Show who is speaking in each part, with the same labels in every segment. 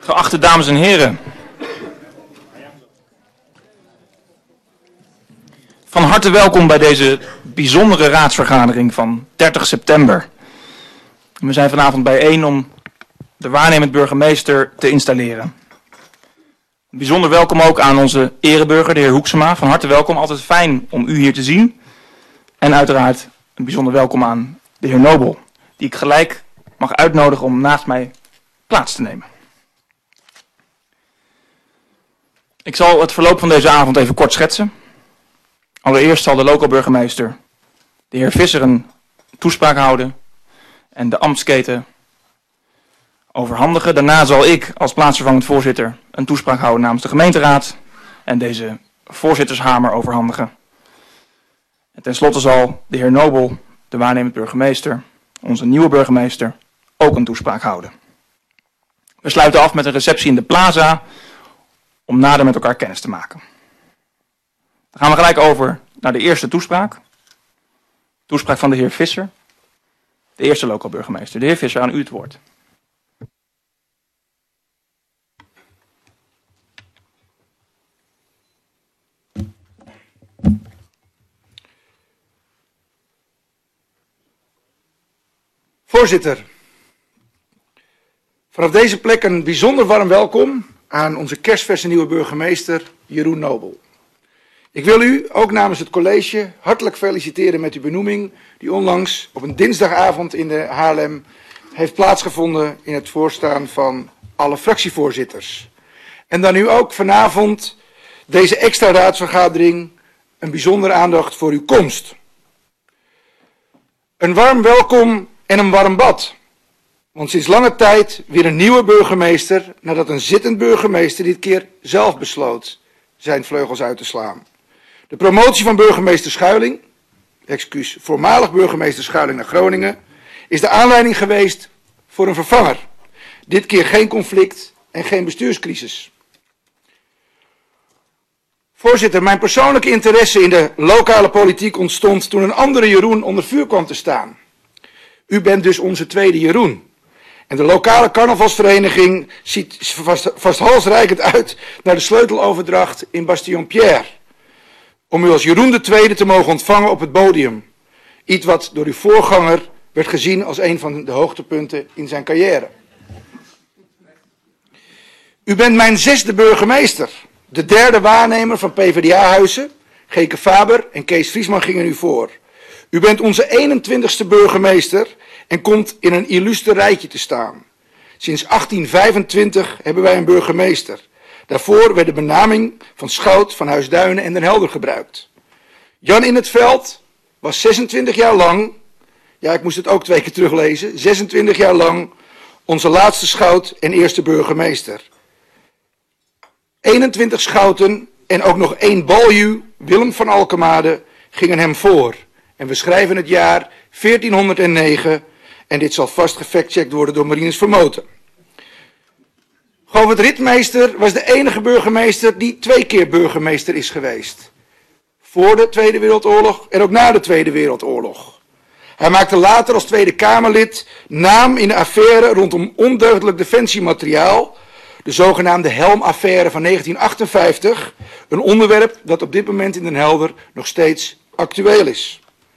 Speaker 1: Geachte dames en heren. Van harte welkom bij deze bijzondere raadsvergadering van 30 september. We zijn vanavond bijeen om de waarnemend burgemeester te installeren. Bijzonder welkom ook aan onze ereburger, de heer Hoeksema. Van harte welkom, altijd fijn om u hier te zien. En uiteraard een bijzonder welkom aan de heer Nobel, die ik gelijk mag uitnodigen om naast mij plaats te nemen. Ik zal het verloop van deze avond even kort schetsen. Allereerst zal de loco-burgemeester, de heer Visser, een toespraak houden en de ambtsketen overhandigen. Daarna zal ik als plaatsvervangend voorzitter een toespraak houden namens de gemeenteraad en deze voorzittershamer overhandigen. En tenslotte zal de heer Nobel, de waarnemend burgemeester, onze nieuwe burgemeester, ook een toespraak houden. We sluiten af met een receptie in de plaza om nader met elkaar kennis te maken. Dan gaan we gelijk over naar de eerste toespraak. Toespraak van de heer Visser, de eerste lokaal burgemeester. De heer Visser, aan u het woord.
Speaker 2: Voorzitter, vanaf deze plek een bijzonder warm welkom aan onze kerstverse nieuwe burgemeester Jeroen Nobel. Ik wil u, ook namens het college, hartelijk feliciteren met uw benoeming die onlangs op een dinsdagavond in de Haarlem heeft plaatsgevonden in het voorstaan van alle fractievoorzitters. En dan u ook vanavond deze extra raadsvergadering een bijzondere aandacht voor uw komst. Een warm welkom en een warm bad. Want sinds lange tijd weer een nieuwe burgemeester nadat een zittend burgemeester dit keer zelf besloot zijn vleugels uit te slaan. De promotie van burgemeester Schuiling, voormalig burgemeester Schuiling naar Groningen, is de aanleiding geweest voor een vervanger. Dit keer geen conflict en geen bestuurscrisis. Voorzitter, mijn persoonlijke interesse in de lokale politiek ontstond toen een andere Jeroen onder vuur kwam te staan. U bent dus onze tweede Jeroen. En de lokale carnavalsvereniging ziet vast halsreikend uit naar de sleuteloverdracht in Bastion-Pierre. Om u als Jeroen de Tweede te mogen ontvangen op het podium. Iets wat door uw voorganger werd gezien als een van de hoogtepunten in zijn carrière. U bent mijn 6e burgemeester. De 3e waarnemer van PvdA-huizen. Geke Faber en Kees Vriesman gingen u voor. U bent onze 21ste burgemeester en komt in een illustre rijtje te staan. Sinds 1825 hebben wij een burgemeester. Daarvoor werd de benaming van Schout van Huisduinen en Den Helder gebruikt. Jan in het Veld was 26 jaar lang, ja ik moest het ook 2 keer teruglezen, 26 jaar lang onze laatste schout en eerste burgemeester. 21 schouten en ook nog 1 baljuw, Willem van Alkemade, gingen hem voor. En we schrijven het jaar 1409 en dit zal vast gefactcheckt worden door Marinus Vermoten. Govert Ritmeester was de enige burgemeester die 2 keer burgemeester is geweest. Voor de Tweede Wereldoorlog en ook na de Tweede Wereldoorlog. Hij maakte later als Tweede Kamerlid naam in de affaire rondom ondeugdelijk defensiemateriaal. De zogenaamde Helmaffaire van 1958. Een onderwerp dat op dit moment in Den Helder nog steeds actueel is.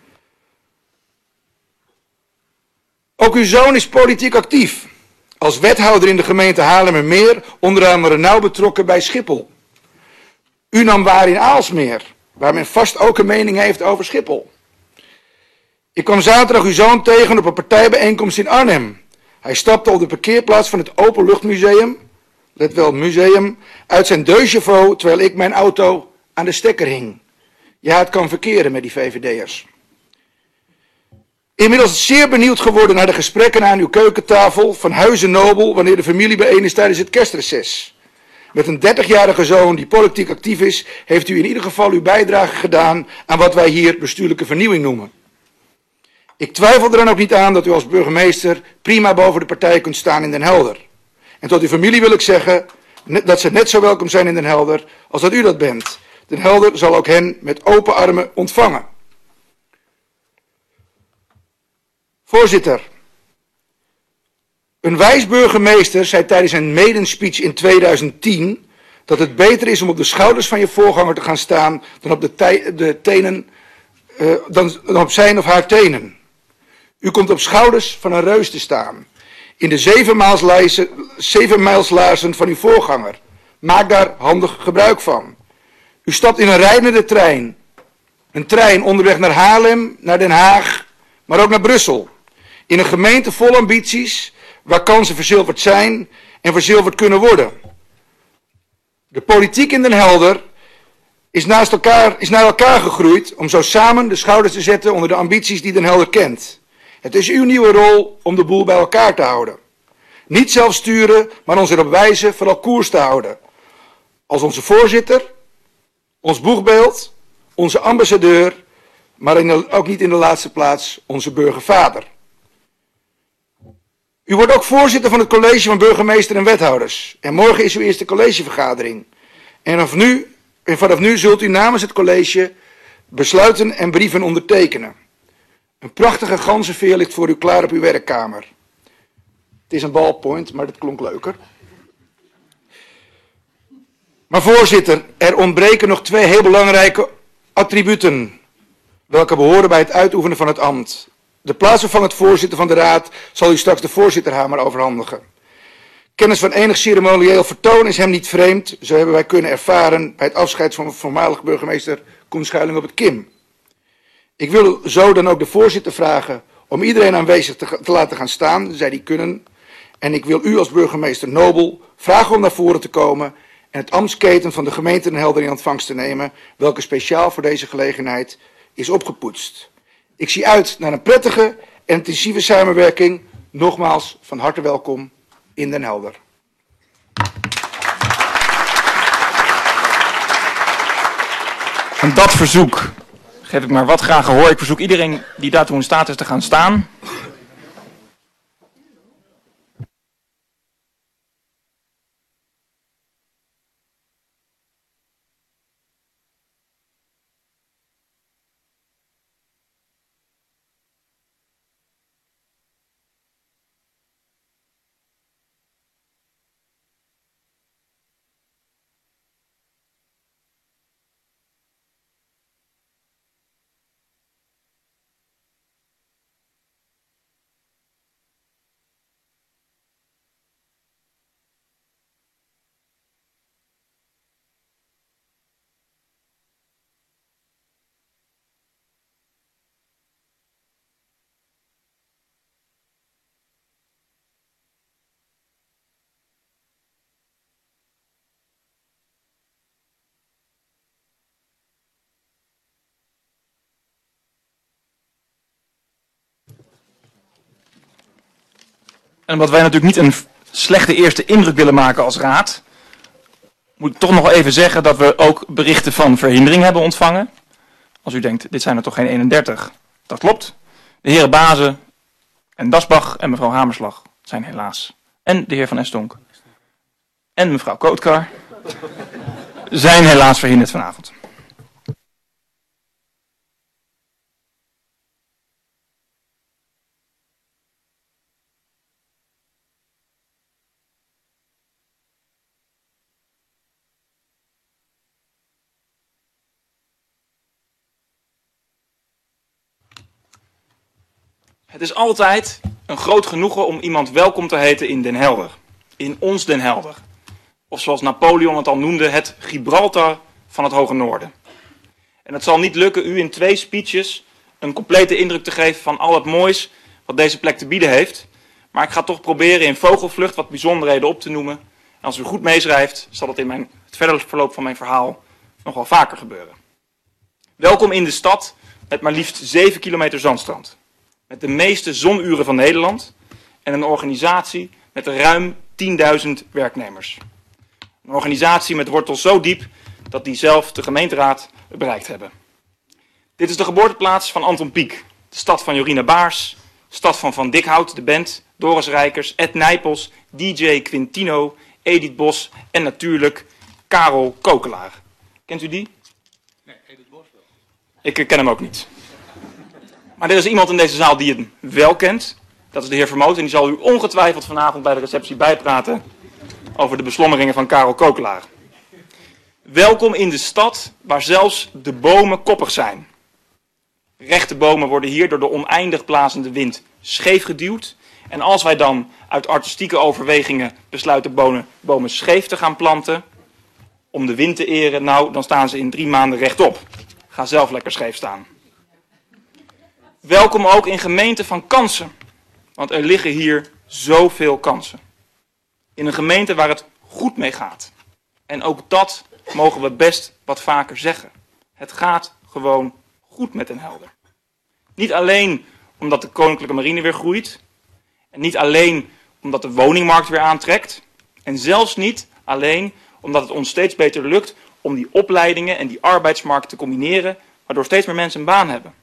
Speaker 2: Ook uw zoon is politiek actief. Als wethouder in de gemeente Haarlemmermeer, onder andere nauw betrokken bij Schiphol. U nam waar in Aalsmeer, waar men vast ook een mening heeft over Schiphol. Ik kwam zaterdag uw zoon tegen op een partijbijeenkomst in Arnhem. Hij stapte op de parkeerplaats van het Openluchtmuseum, let wel museum, uit zijn deux-chevaux terwijl ik mijn auto aan de stekker hing. Ja, het kan verkeren met die VVD'ers. Inmiddels zeer benieuwd geworden naar de gesprekken aan uw keukentafel van Huize Nobel wanneer de familie bijeen is tijdens het kerstreces. Met een 30-jarige zoon die politiek actief is, heeft u in ieder geval uw bijdrage gedaan aan wat wij hier bestuurlijke vernieuwing noemen. Ik twijfel er dan ook niet aan dat u als burgemeester prima boven de partij kunt staan in Den Helder. En tot uw familie wil ik zeggen dat ze net zo welkom zijn in Den Helder als dat u dat bent. Den Helder zal ook hen met open armen ontvangen. Voorzitter, Een wijs burgemeester zei tijdens een maiden-speech in 2010 dat het beter is om op de schouders van je voorganger te gaan staan dan op, dan op zijn of haar tenen. U komt op schouders van een reus te staan. In de 7 mijlslaarzen van uw voorganger. Maak daar handig gebruik van. U stapt in een rijdende trein. Een trein onderweg naar Haarlem, naar Den Haag, maar ook naar Brussel. In een gemeente vol ambities, waar kansen verzilverd zijn en verzilverd kunnen worden. De politiek in Den Helder is naar elkaar gegroeid om zo samen de schouders te zetten onder de ambities die Den Helder kent. Het is uw nieuwe rol om de boel bij elkaar te houden. Niet zelf sturen, maar ons erop wijzen vooral koers te houden. Als onze voorzitter, ons boegbeeld, onze ambassadeur, maar ook niet in de laatste plaats onze burgervader. U wordt ook voorzitter van het college van burgemeester en wethouders. En morgen is uw eerste collegevergadering. En vanaf nu zult u namens het college besluiten en brieven ondertekenen. Een prachtige ganzenveer ligt voor u klaar op uw werkkamer. Het is een ballpoint, maar dat klonk leuker. Maar voorzitter, er ontbreken nog 2 heel belangrijke attributen, welke behoren bij het uitoefenen van het ambt. De plaatsvervangend voorzitter van de raad zal u straks de voorzitterhamer overhandigen. Kennis van enig ceremonieel vertoon is hem niet vreemd, zo hebben wij kunnen ervaren bij het afscheid van voormalig burgemeester Koen Schuiling op het Kim. Ik wil zo dan ook de voorzitter vragen om iedereen aanwezig te laten gaan staan, zij die kunnen. En ik wil u als burgemeester Nobel vragen om naar voren te komen en het ambtsketen van de gemeente Den Helder in ontvangst te nemen, welke speciaal voor deze gelegenheid is opgepoetst. Ik zie uit naar een prettige en intensieve samenwerking. Nogmaals van harte welkom in Den Helder.
Speaker 1: En dat verzoek geef ik maar wat graag gehoor. Ik verzoek iedereen die daartoe in staat is te gaan staan. En omdat wij natuurlijk niet een slechte eerste indruk willen maken als raad, moet ik toch nog even zeggen dat we ook berichten van verhindering hebben ontvangen. Als u denkt, dit zijn er toch geen 31. Dat klopt. De heren Bazen en Dasbach en mevrouw Hamerslag zijn helaas. En de heer Van Estonk en mevrouw Kootkar zijn helaas verhinderd vanavond. Het is altijd een groot genoegen om iemand welkom te heten in Den Helder. In ons Den Helder. Of zoals Napoleon het al noemde, het Gibraltar van het Hoge Noorden. En het zal niet lukken u in 2 speeches een complete indruk te geven van al het moois wat deze plek te bieden heeft. Maar ik ga toch proberen in vogelvlucht wat bijzonderheden op te noemen. En als u goed meeschrijft, zal dat in het verdere verloop van mijn verhaal nog wel vaker gebeuren. Welkom in de stad met maar liefst 7 kilometer zandstrand. Met de meeste zonuren van Nederland en een organisatie met ruim 10.000 werknemers. Een organisatie met wortels zo diep dat die zelf de gemeenteraad bereikt hebben. Dit is de geboorteplaats van Anton Pieck, de stad van Jorina Baars, de stad van Van Dikhout, de band, Doris Rijkers, Ed Nijpels, DJ Quintino, Edith Bos en natuurlijk Karel Kokelaar. Kent u die?
Speaker 3: Nee, Edith Bos wel.
Speaker 1: Ik ken hem ook niet. Maar er is iemand in deze zaal die hem wel kent. Dat is de heer Vermoot en die zal u ongetwijfeld vanavond bij de receptie bijpraten over de beslommeringen van Karel Kokelaar. Welkom in de stad waar zelfs de bomen koppig zijn. Rechte bomen worden hier door de oneindig blazende wind scheef geduwd. En als wij dan uit artistieke overwegingen besluiten bomen scheef te gaan planten, om de wind te eren, nou, dan staan ze in 3 maanden rechtop. Ga zelf lekker scheef staan. Welkom ook in gemeenten van kansen, want er liggen hier zoveel kansen. In een gemeente waar het goed mee gaat. En ook dat mogen we best wat vaker zeggen. Het gaat gewoon goed met Den Helder. Niet alleen omdat de Koninklijke Marine weer groeit. En niet alleen omdat de woningmarkt weer aantrekt. En zelfs niet alleen omdat het ons steeds beter lukt om die opleidingen en die arbeidsmarkt te combineren, waardoor steeds meer mensen een baan hebben.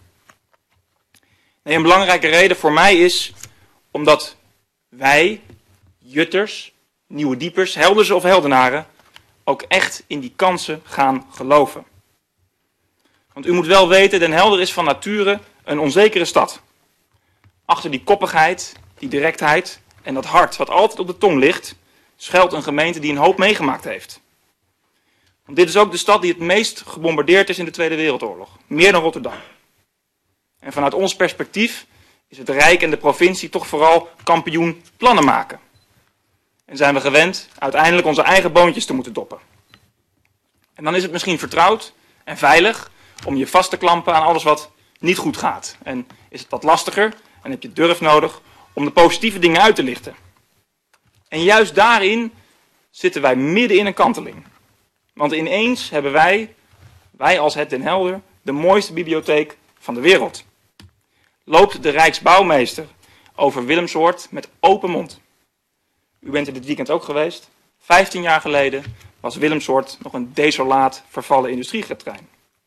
Speaker 1: Nee, een belangrijke reden voor mij is omdat wij, Jutters, Nieuwe Diepers, Heldersen of Heldenaren, ook echt in die kansen gaan geloven. Want u moet wel weten, Den Helder is van nature een onzekere stad. Achter die koppigheid, die directheid en dat hart wat altijd op de tong ligt, schuilt een gemeente die een hoop meegemaakt heeft. Want dit is ook de stad die het meest gebombardeerd is in de Tweede Wereldoorlog. Meer dan Rotterdam. En vanuit ons perspectief is het Rijk en de provincie toch vooral kampioen plannen maken. En zijn we gewend uiteindelijk onze eigen boontjes te moeten doppen. En dan is het misschien vertrouwd en veilig om je vast te klampen aan alles wat niet goed gaat. En is het wat lastiger en heb je durf nodig om de positieve dingen uit te lichten. En juist daarin zitten wij midden in een kanteling. Want ineens hebben wij als het Den Helder, de mooiste bibliotheek van de wereld. Loopt de Rijksbouwmeester over Willemsoord met open mond. U bent er dit weekend ook geweest. 15 jaar geleden was Willemsoord nog een desolaat vervallen industrieterrein.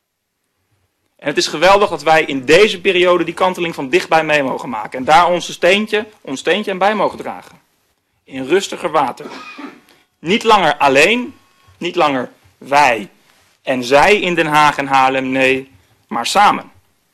Speaker 1: En het is geweldig dat wij in deze periode die kanteling van dichtbij mee mogen maken. En daar ons steentje aan bij mogen dragen. In rustiger water. Niet langer alleen, niet langer wij en zij in Den Haag en Haarlem, nee, maar samen.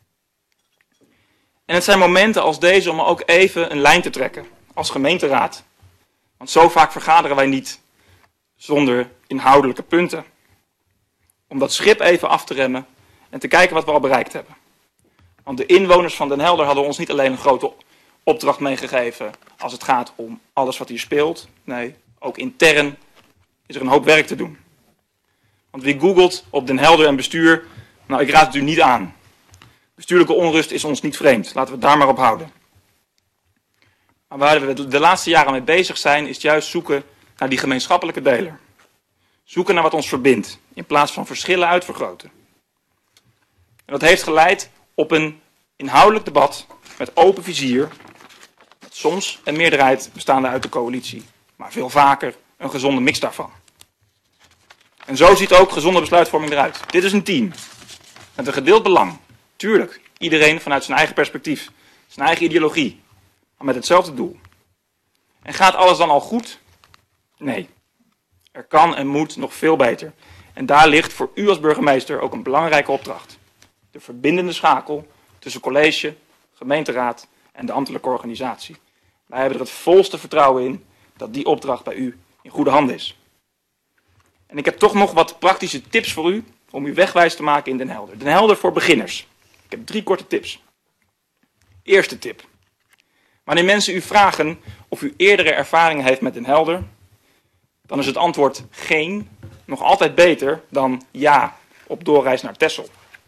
Speaker 1: En het zijn momenten als deze om ook even een lijn te trekken, als gemeenteraad. Want zo vaak vergaderen wij niet zonder inhoudelijke punten. Om dat schip even af te remmen en te kijken wat we al bereikt hebben. Want de inwoners van Den Helder hadden ons niet alleen een grote opdracht meegegeven als het gaat om alles wat hier speelt. Nee, ook intern is er een hoop werk te doen. Want wie googelt op Den Helder en bestuur, nou, ik raad het u niet aan. Bestuurlijke onrust is ons niet vreemd. Laten we het daar maar op houden. Maar waar we de laatste jaren mee bezig zijn, is juist zoeken naar die gemeenschappelijke deler. Zoeken naar wat ons verbindt, in plaats van verschillen uitvergroten. En dat heeft geleid op een inhoudelijk debat met open vizier, met soms een meerderheid bestaande uit de coalitie, maar veel vaker een gezonde mix daarvan. En zo ziet ook gezonde besluitvorming eruit. Dit is een team, met een gedeeld belang. Tuurlijk, iedereen vanuit zijn eigen perspectief, zijn eigen ideologie, maar met hetzelfde doel. En gaat alles dan al goed? Nee. Er kan en moet nog veel beter. En daar ligt voor u als burgemeester ook een belangrijke opdracht. De verbindende schakel tussen college, gemeenteraad en de ambtelijke organisatie. Wij hebben er het volste vertrouwen in dat die opdracht bij u in goede handen is. En ik heb toch nog wat praktische tips voor u om u wegwijs te maken in Den Helder. Den Helder voor beginners. Ik heb 3 korte tips. Eerste tip. Wanneer mensen u vragen of u eerdere ervaringen heeft met Den Helder, dan is het antwoord geen nog altijd beter dan ja op doorreis naar Texel.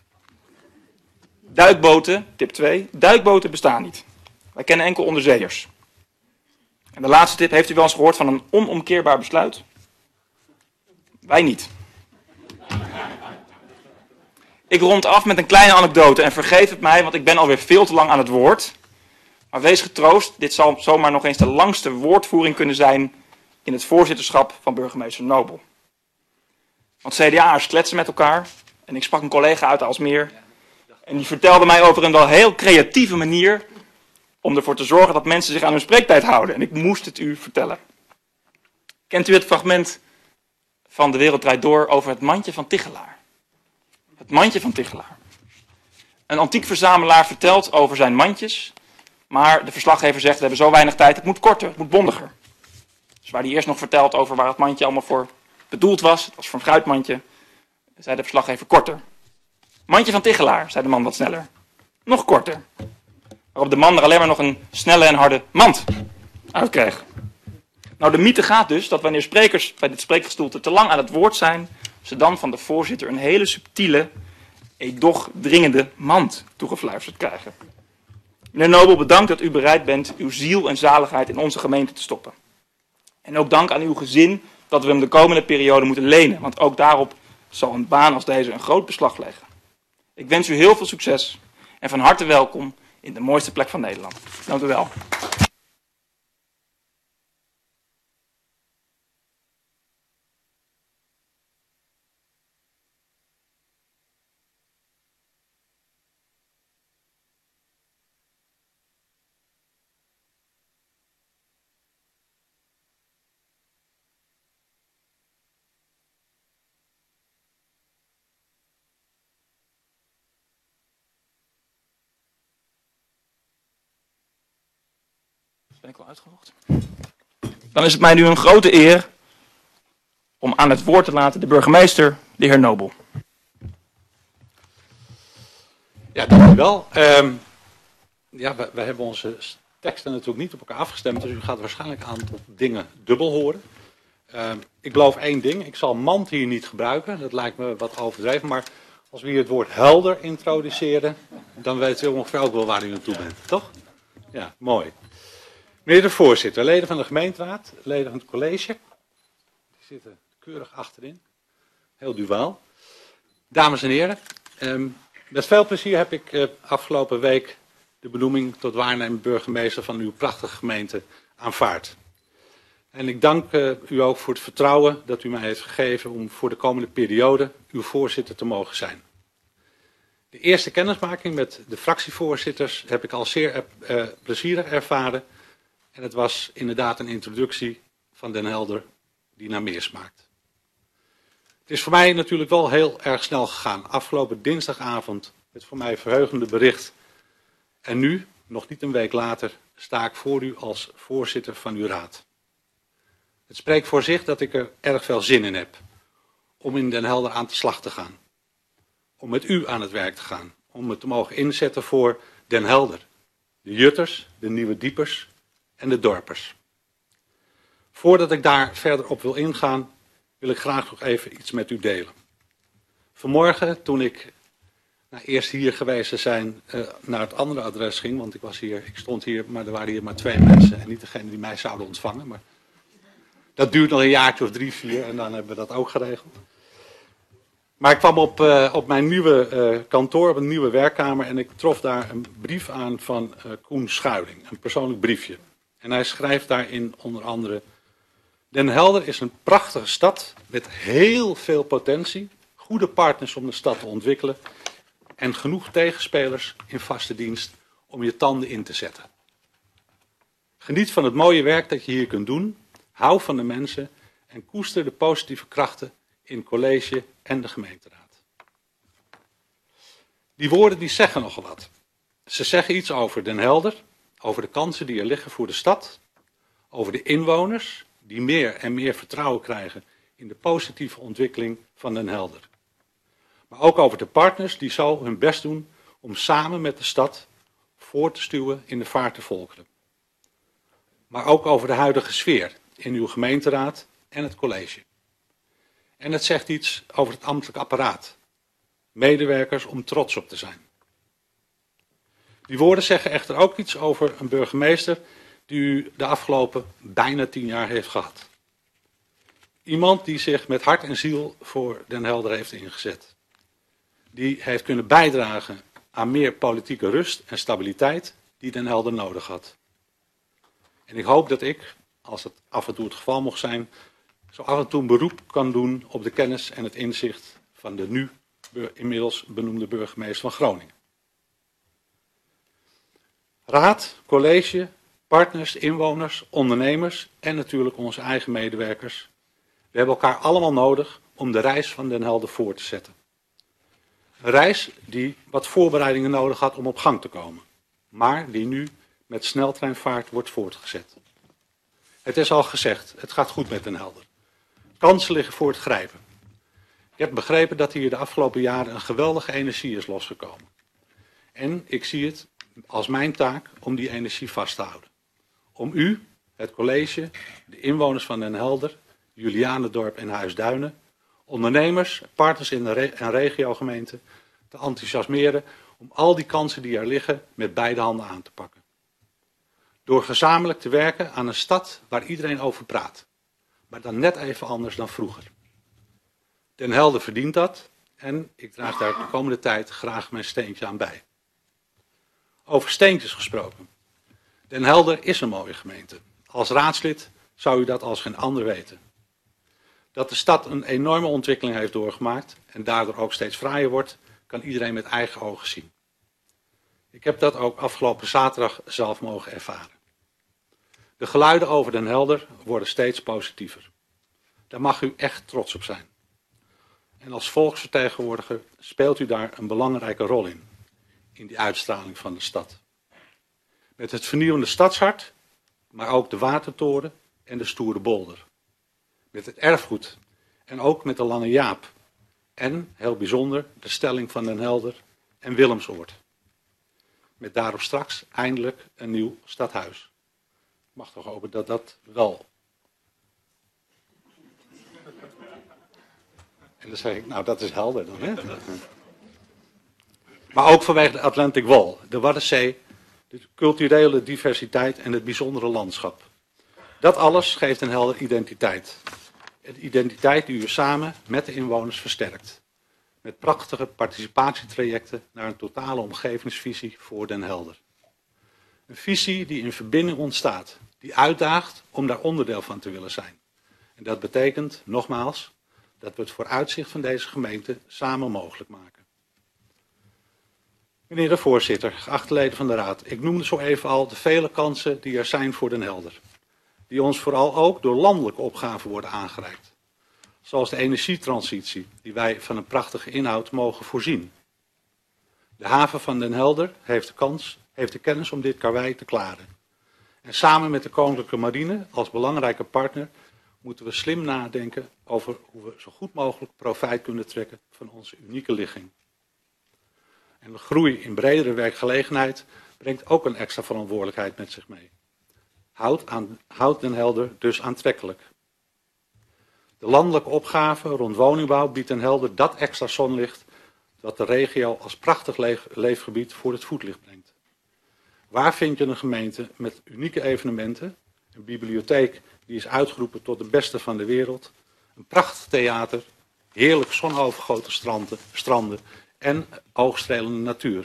Speaker 1: Duikboten, tip 2. Duikboten bestaan niet. Wij kennen enkel onderzeeërs. En de laatste tip, heeft u wel eens gehoord van een onomkeerbaar besluit? Wij niet. Ik rond af met een kleine anekdote en vergeef het mij, want ik ben alweer veel te lang aan het woord. Maar wees getroost, dit zal zomaar nog eens de langste woordvoering kunnen zijn in het voorzitterschap van burgemeester Nobel. Want CDA'ers kletsen met elkaar en ik sprak een collega uit Aalsmeer en die vertelde mij over een wel heel creatieve manier om ervoor te zorgen dat mensen zich aan hun spreektijd houden. En ik moest het u vertellen. Kent u het fragment van De Wereld Draait Door over het mandje van Tigelaar? Het mandje van Tigelaar. Een antiek verzamelaar vertelt over zijn mandjes, Maar de verslaggever zegt, we hebben zo weinig tijd, het moet korter, het moet bondiger. Dus waar hij eerst nog vertelt over waar het mandje allemaal voor bedoeld was, het was voor een fruitmandje, zei de verslaggever korter. Mandje van Tichelaar, zei de man wat sneller. Nog korter. Waarop de man er alleen maar nog een snelle en harde mand uit kreeg. Nou, de mythe gaat dus dat wanneer sprekers bij dit spreekgestoelte te lang aan het woord zijn, ze dan van de voorzitter een hele subtiele, edoch dringende mand toegefluisterd krijgen. Meneer Nobel, bedankt dat u bereid bent uw ziel en zaligheid in onze gemeente te stoppen. En ook dank aan uw gezin dat we hem de komende periode moeten lenen, want ook daarop zal een baan als deze een groot beslag leggen. Ik wens u heel veel succes en van harte welkom in de mooiste plek van Nederland. Dank u wel. Ben ik al uitgelogd? Dan is het mij nu een grote eer om aan het woord te laten de burgemeester, de heer Nobel.
Speaker 3: Ja, dank u wel. We hebben onze teksten natuurlijk niet op elkaar afgestemd, dus u gaat waarschijnlijk een aantal dingen dubbel horen. Ik beloof één ding, ik zal mand hier niet gebruiken, dat lijkt me wat overdreven, maar als we hier het woord helder introduceren, dan weten we ongeveer ook wel waar u naartoe bent, toch? Ja, mooi. Meneer de voorzitter, leden van de gemeenteraad, leden van het college, die zitten keurig achterin, heel duaal. Dames en heren, met veel plezier heb ik afgelopen week de benoeming tot waarnemend burgemeester van uw prachtige gemeente aanvaard. En ik dank u ook voor het vertrouwen dat u mij heeft gegeven om voor de komende periode uw voorzitter te mogen zijn. De eerste kennismaking met de fractievoorzitters heb ik al zeer plezierig ervaren. En het was inderdaad een introductie van Den Helder die naar meer smaakt. Het is voor mij natuurlijk wel heel erg snel gegaan. Afgelopen dinsdagavond het voor mij verheugende bericht. En nu, nog niet een week later, sta ik voor u als voorzitter van uw raad. Het spreekt voor zich dat ik er erg veel zin in heb om in Den Helder aan de slag te gaan. Om met u aan het werk te gaan. Om me te mogen inzetten voor Den Helder. De Jutters, de Nieuwe Diepers en de Dorpers. Voordat ik daar verder op wil ingaan, wil ik graag nog even iets met u delen. Vanmorgen, toen ik eerst hier geweest te zijn, naar het andere adres ging, want ik stond hier, maar er waren hier maar 2 mensen en niet degene die mij zouden ontvangen. Maar dat duurt nog een jaartje of 3, 4 en dan hebben we dat ook geregeld. Maar ik kwam op mijn nieuwe kantoor, op een nieuwe werkkamer en ik trof daar een brief aan van Koen Schuiling, een persoonlijk briefje. En hij schrijft daarin onder andere: Den Helder is een prachtige stad met heel veel potentie, goede partners om de stad te ontwikkelen en genoeg tegenspelers in vaste dienst om je tanden in te zetten. Geniet van het mooie werk dat je hier kunt doen, hou van de mensen en koester de positieve krachten in het college en de gemeenteraad. Die woorden die zeggen nogal wat. Ze zeggen iets over Den Helder, over de kansen die er liggen voor de stad, over de inwoners die meer en meer vertrouwen krijgen in de positieve ontwikkeling van Den Helder. Maar ook over de partners die zo hun best doen om samen met de stad voor te stuwen in de vaart der volkeren. Maar ook over de huidige sfeer in uw gemeenteraad en het college. En het zegt iets over het ambtelijk apparaat. Medewerkers om trots op te zijn. Die woorden zeggen echter ook iets over een burgemeester die u de afgelopen bijna 10 jaar heeft gehad. Iemand die zich met hart en ziel voor Den Helder heeft ingezet. Die heeft kunnen bijdragen aan meer politieke rust en stabiliteit die Den Helder nodig had. En ik hoop dat ik, als het af en toe het geval mocht zijn, zo af en toe een beroep kan doen op de kennis en het inzicht van de nu inmiddels benoemde burgemeester van Groningen. Raad, college, partners, inwoners, ondernemers en natuurlijk onze eigen medewerkers. We hebben elkaar allemaal nodig om de reis van Den Helder voor te zetten. Een reis die wat voorbereidingen nodig had om op gang te komen, maar die nu met sneltreinvaart wordt voortgezet. Het is al gezegd, het gaat goed met Den Helder. Kansen liggen voor het grijpen. Ik heb begrepen dat hier de afgelopen jaren een geweldige energie is losgekomen. En ik zie het als mijn taak om die energie vast te houden. Om u, het college, de inwoners van Den Helder, Julianendorp en Huisduinen, ondernemers, partners in de en regiogemeenten te enthousiasmeren om al die kansen die er liggen met beide handen aan te pakken. Door gezamenlijk te werken aan een stad waar iedereen over praat, maar dan net even anders dan vroeger. Den Helder verdient dat en ik draag daar de komende tijd graag mijn steentje aan bij. Over steentjes gesproken. Den Helder is een mooie gemeente. Als raadslid zou u dat als geen ander weten. Dat de stad een enorme ontwikkeling heeft doorgemaakt en daardoor ook steeds fraaier wordt, kan iedereen met eigen ogen zien. Ik heb dat ook afgelopen zaterdag zelf mogen ervaren. De geluiden over Den Helder worden steeds positiever. Daar mag u echt trots op zijn. En als volksvertegenwoordiger speelt u daar een belangrijke rol in die uitstraling van de stad. Met het vernieuwende stadshart, maar ook de Watertoren en de Stoere Bolder. Met het erfgoed en ook met de Lange Jaap. En, heel bijzonder, de stelling van Den Helder en Willemsoord. Met daarop straks eindelijk een nieuw stadhuis. Ik mag toch hopen dat dat wel. En dan zeg ik, nou dat is helder dan, hè? Maar ook vanwege de Atlantic Wall, de Waddenzee, de culturele diversiteit en het bijzondere landschap. Dat alles geeft Den Helder identiteit. Een identiteit die u samen met de inwoners versterkt. Met prachtige participatietrajecten naar een totale omgevingsvisie voor Den Helder. Een visie die in verbinding ontstaat, die uitdaagt om daar onderdeel van te willen zijn. En dat betekent, nogmaals, dat we het vooruitzicht van deze gemeente samen mogelijk maken. Meneer de voorzitter, geachte leden van de Raad, ik noemde zo even al de vele kansen die er zijn voor Den Helder. Die ons vooral ook door landelijke opgaven worden aangereikt. Zoals de energietransitie, die wij van een prachtige inhoud mogen voorzien. De haven van Den Helder heeft de kennis om dit karwei te klaren. En samen met de Koninklijke Marine als belangrijke partner moeten we slim nadenken over hoe we zo goed mogelijk profijt kunnen trekken van onze unieke ligging. En de groei in bredere werkgelegenheid brengt ook een extra verantwoordelijkheid met zich mee. Houdt Den Helder dus aantrekkelijk. De landelijke opgave rond woningbouw biedt Den Helder dat extra zonlicht dat de regio als prachtig leefgebied voor het voetlicht brengt. Waar vind je een gemeente met unieke evenementen, een bibliotheek die is uitgeroepen tot de beste van de wereld, een prachtig theater, heerlijk zonovergoten stranden en oogstrelende natuur.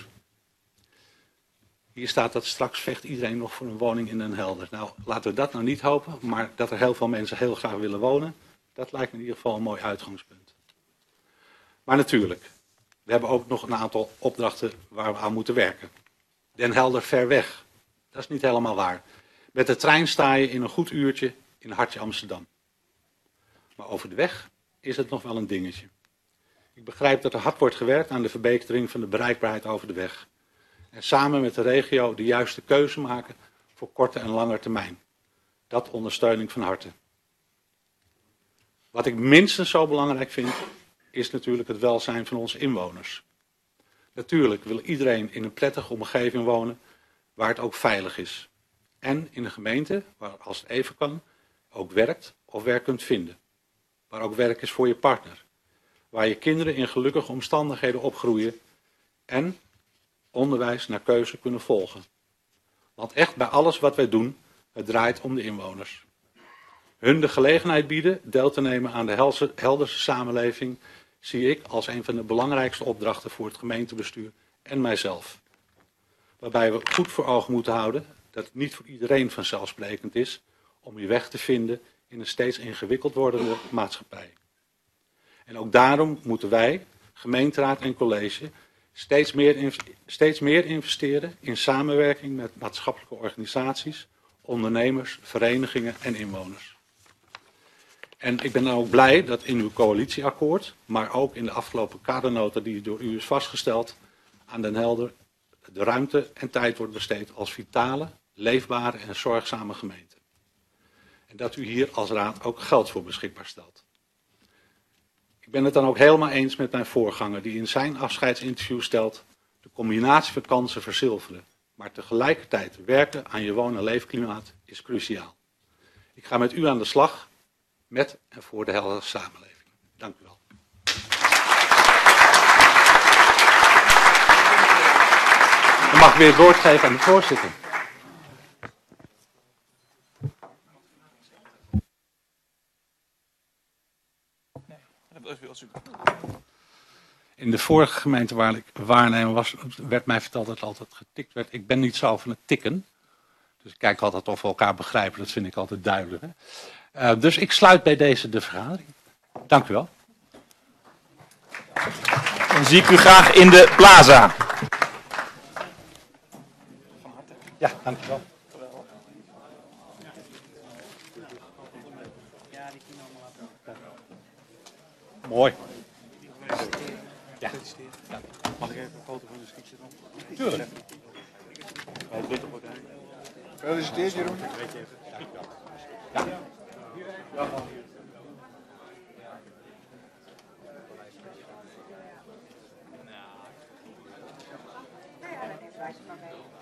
Speaker 3: Hier staat dat straks vecht iedereen nog voor een woning in Den Helder. Nou, laten we dat nou niet hopen, maar dat er heel veel mensen heel graag willen wonen, dat lijkt me in ieder geval een mooi uitgangspunt. Maar natuurlijk, we hebben ook nog een aantal opdrachten waar we aan moeten werken. Den Helder ver weg, dat is niet helemaal waar. Met de trein sta je in een goed uurtje in hartje Amsterdam. Maar over de weg is het nog wel een dingetje. Ik begrijp dat er hard wordt gewerkt aan de verbetering van de bereikbaarheid over de weg. En samen met de regio de juiste keuze maken voor korte en lange termijn. Dat ondersteun ik van harte. Wat ik minstens zo belangrijk vind, is natuurlijk het welzijn van onze inwoners. Natuurlijk wil iedereen in een prettige omgeving wonen waar het ook veilig is. En in een gemeente waar, als het even kan, ook werkt of werk kunt vinden. Waar ook werk is voor je partner. Waar je kinderen in gelukkige omstandigheden opgroeien en onderwijs naar keuze kunnen volgen. Want echt bij alles wat wij doen, het draait om de inwoners. Hun de gelegenheid bieden deel te nemen aan de Helderse samenleving zie ik als een van de belangrijkste opdrachten voor het gemeentebestuur en mijzelf. Waarbij we goed voor ogen moeten houden dat het niet voor iedereen vanzelfsprekend is om je weg te vinden in een steeds ingewikkeld wordende maatschappij. En ook daarom moeten wij, gemeenteraad en college, steeds meer investeren in samenwerking met maatschappelijke organisaties, ondernemers, verenigingen en inwoners. En ik ben dan ook blij dat in uw coalitieakkoord, maar ook in de afgelopen kadernota die door u is vastgesteld, aan Den Helder de ruimte en tijd wordt besteed als vitale, leefbare en zorgzame gemeente. En dat u hier als raad ook geld voor beschikbaar stelt. Ik ben het dan ook helemaal eens met mijn voorganger die in zijn afscheidsinterview stelt: de combinatie van kansen verzilveren, maar tegelijkertijd werken aan je woon- en leefklimaat is cruciaal. Ik ga met u aan de slag met en voor de heldere samenleving. Dank u wel. Dan mag ik weer het woord geven aan de voorzitter. In de vorige gemeente waar ik waarnemer was, werd mij verteld dat het altijd getikt werd. Ik ben niet zo van het tikken. Dus ik kijk altijd of we elkaar begrijpen. Dat vind ik altijd duidelijk. Hè? Dus ik sluit bij deze de vergadering. Dank u wel.
Speaker 1: Dan zie ik u graag in de plaza.
Speaker 3: Ja, dank u wel. Mooi. Ja. Ja. Mag ik even een foto van de schietje dan? Tuurlijk.
Speaker 4: Gefeliciteerd, Jeroen.
Speaker 3: Ja.